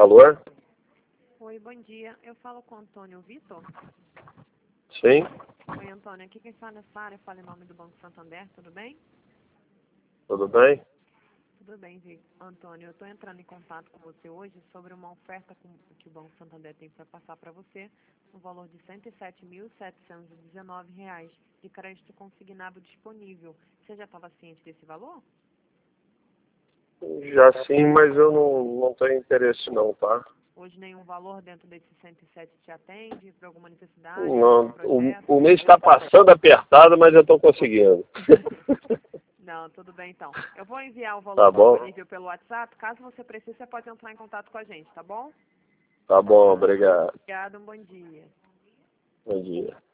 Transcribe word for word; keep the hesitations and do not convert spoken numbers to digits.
Alô? Oi, bom dia. Eu falo com o Antônio Vitor. Sim, Oi, Antônio. Aqui quem fala é Sara, eu falo em nome do Banco Santander, tudo bem? tudo bem? Tudo bem, Vitor. Antônio, eu estou entrando em contato com você hoje sobre uma oferta com- que o Banco Santander tem para passar para você, no valor de cento e sete mil setecentos e dezenove reais de crédito consignado disponível. Você já estava ciente desse valor? Já sim, mas eu não, não tenho interesse não, tá? Hoje nenhum valor dentro desses cento e sete te atende para alguma necessidade, algum Não, projeto? o, o mês está passando apertado, mas eu estou conseguindo. Não, tudo bem então. Eu vou enviar o valor Tá bom? disponível pelo WhatsApp. Caso você precise, você pode entrar em contato com a gente, tá bom? Tá bom, obrigado. Obrigada, um bom dia. Bom dia.